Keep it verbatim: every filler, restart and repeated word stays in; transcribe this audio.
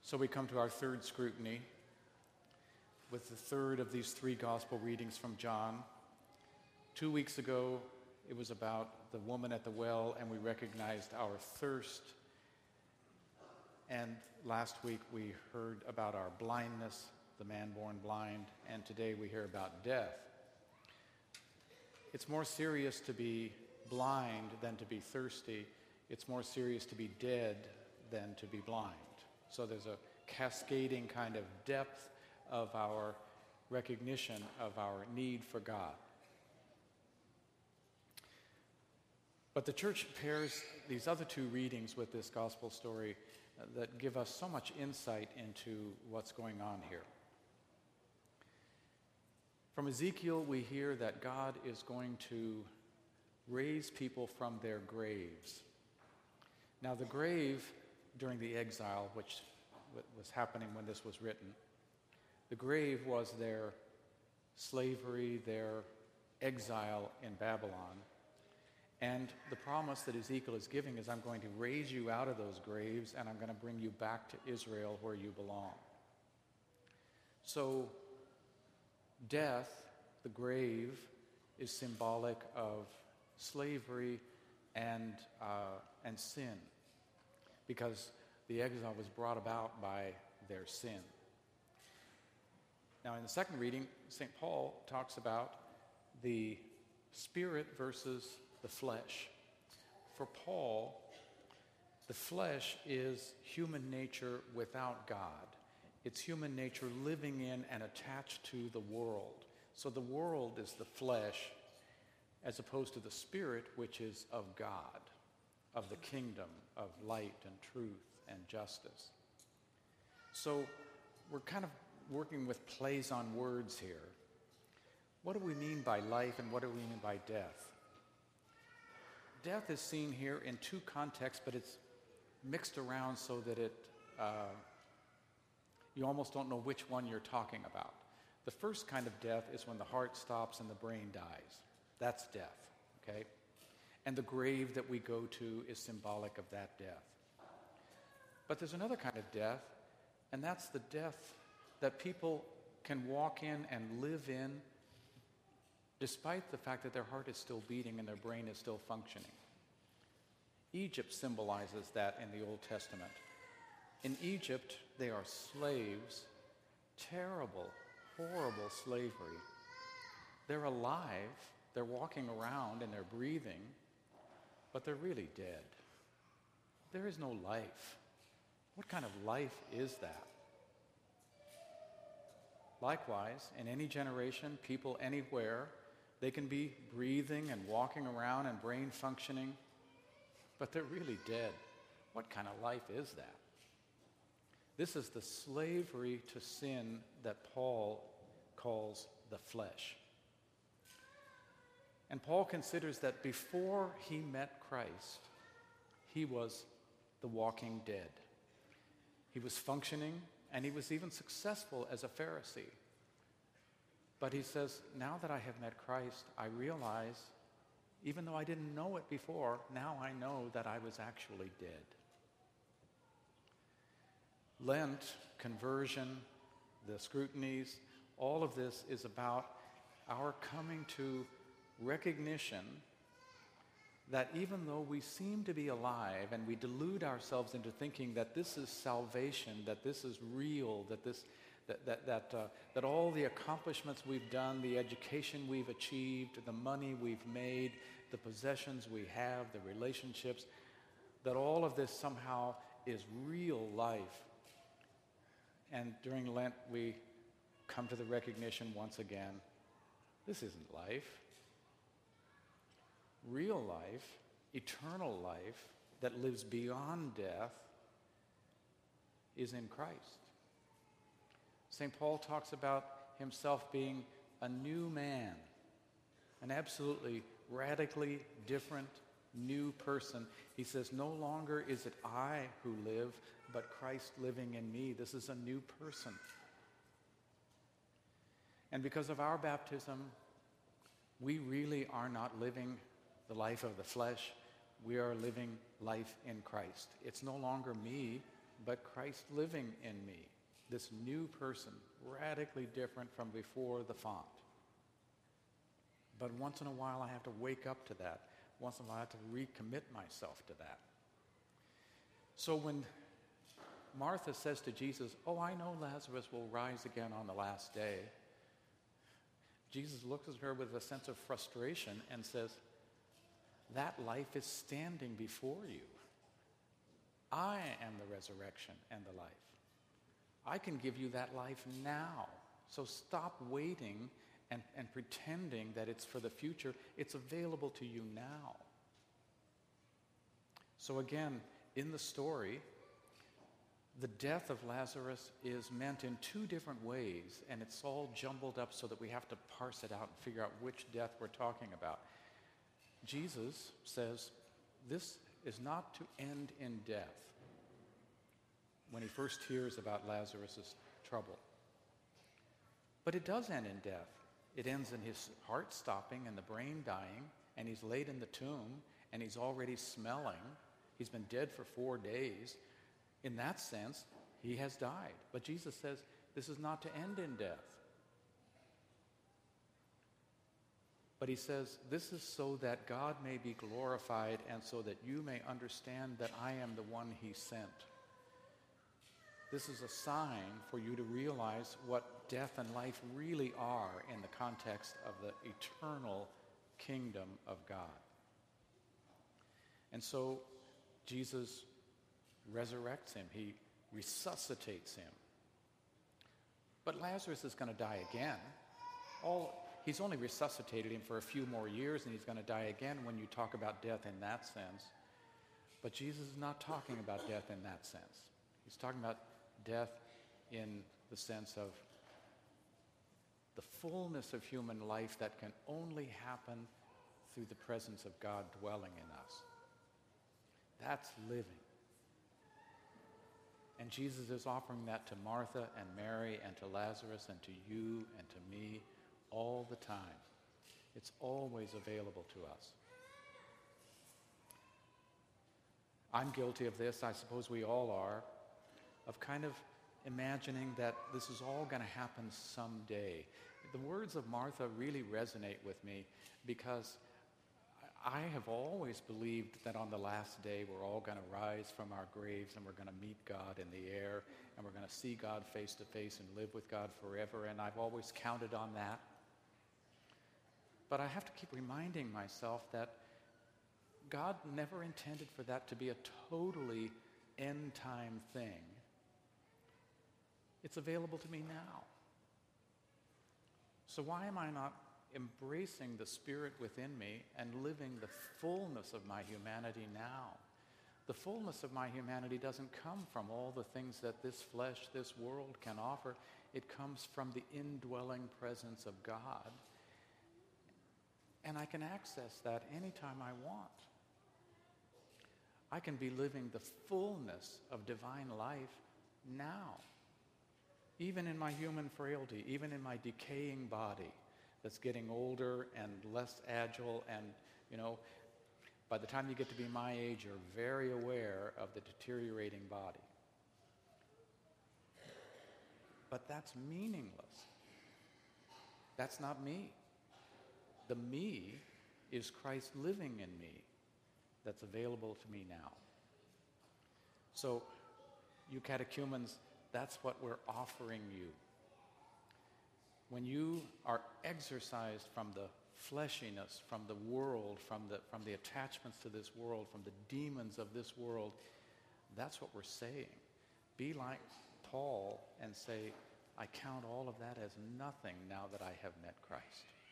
So we come to our third scrutiny with the third of these three gospel readings from John. Two weeks ago, it was about the woman at the well, and we recognized our thirst. And last week, we heard about our blindness, the man born blind, and today we hear about death. It's more serious to be blind than to be thirsty. It's more serious to be dead than to be blind. So there's a cascading kind of depth of our recognition of our need for God. But the church pairs these other two readings with this gospel story that give us so much insight into what's going on here. From Ezekiel, we hear that God is going to raise people from their graves. Now, the grave during the exile, which was happening when this was written, the grave was their slavery, their exile in Babylon. And the promise that Ezekiel is giving is, I'm going to raise you out of those graves and I'm going to bring you back to Israel where you belong. So death, the grave, is symbolic of slavery and uh, and sin, because the exile was brought about by their sin. Now, in the second reading, Saint Paul talks about the spirit versus the flesh. For Paul, the flesh is human nature without God. It's human nature living in and attached to the world. So the world is the flesh, as opposed to the spirit, which is of God, of the kingdom, of light and truth and justice. So we're kind of working with plays on words here. What do we mean by life and what do we mean by death? Death is seen here in two contexts, but it's mixed around so that it uh, you almost don't know which one you're talking about. The first kind of death is when the heart stops and the brain dies. That's death, okay? And the grave that we go to is symbolic of that death. But there's another kind of death, and that's the death that people can walk in and live in despite the fact that their heart is still beating and their brain is still functioning. Egypt symbolizes that in the Old Testament. In Egypt, they are slaves, terrible, horrible slavery. They're alive, they're walking around and they're breathing, but they're really dead. There is no life. What kind of life is that? Likewise, in any generation, people anywhere, they can be breathing and walking around and brain functioning, but they're really dead. What kind of life is that? This is the slavery to sin that Paul calls the flesh. And Paul considers that before he met Christ, he was the walking dead. He was functioning, and he was even successful as a Pharisee. But he says, now that I have met Christ, I realize, even though I didn't know it before, now I know that I was actually dead. Lent, conversion, the scrutinies, all of this is about our coming to recognition that even though we seem to be alive and we delude ourselves into thinking that this is salvation, that this is real, that this that that that, uh, that all the accomplishments we've done, the education we've achieved, the money we've made, the possessions we have, the relationships, that all of this somehow is real life. And during Lent, we come to the recognition once again, this isn't life. Real life, eternal life that lives beyond death is in Christ. Saint Paul talks about himself being a new man, an absolutely radically different new person. He says, no longer is it I who live, but Christ living in me. This is a new person. And because of our baptism, we really are not living the life of the flesh. We are living life in Christ. It's no longer me but Christ living in me, this new person, radically different from before the font. But once in a while I have to wake up to that. Once in a while I have to recommit myself to that. So when Martha says to Jesus, "Oh, I know Lazarus will rise again on the last day," Jesus looks at her with a sense of frustration and says, "That life is standing before you. I am the resurrection and the life. I can give you that life now. So stop waiting and, and pretending that it's for the future. It's available to you now." So again, in the story, the death of Lazarus is meant in two different ways, and it's all jumbled up so that we have to parse it out and figure out which death we're talking about. Jesus says this is not to end in death when he first hears about Lazarus' trouble. But it does end in death. It ends in his heart stopping and the brain dying, and he's laid in the tomb, and he's already smelling. He's been dead for four days. In that sense, he has died. But Jesus says this is not to end in death. But he says this is so that God may be glorified and so that you may understand that I am the one he sent. This is a sign for you to realize what death and life really are in the context of the eternal kingdom of God. And so Jesus resurrects him. He resuscitates him. But Lazarus is going to die again. All, he's only resuscitated him for a few more years, and he's going to die again when you talk about death in that sense. But Jesus is not talking about death in that sense. He's talking about death in the sense of the fullness of human life that can only happen through the presence of God dwelling in us. That's living. And Jesus is offering that to Martha and Mary and to Lazarus and to you and to me all the time. It's always available to us. I'm guilty of this, I suppose we all are, of kind of imagining that this is all going to happen someday. The words of Martha really resonate with me because I have always believed that on the last day we're all going to rise from our graves and we're going to meet God in the air and we're going to see God face to face and live with God forever, and I've always counted on that. But I have to keep reminding myself that God never intended for that to be a totally end-time thing. It's available to me now. So why am I not embracing the Spirit within me and living the fullness of my humanity now? The fullness of my humanity doesn't come from all the things that this flesh, this world can offer. It comes from the indwelling presence of God. And I can access that anytime I want. I can be living the fullness of divine life now. Even in my human frailty, even in my decaying body that's getting older and less agile, and, you know, by the time you get to be my age, you're very aware of the deteriorating body. But that's meaningless. That's not me. The me is Christ living in me that's available to me now. So, you catechumens, that's what we're offering you. When you are exorcised from the fleshiness, from the world, from the, from the attachments to this world, from the demons of this world, that's what we're saying. Be like Paul and say, I count all of that as nothing now that I have met Christ.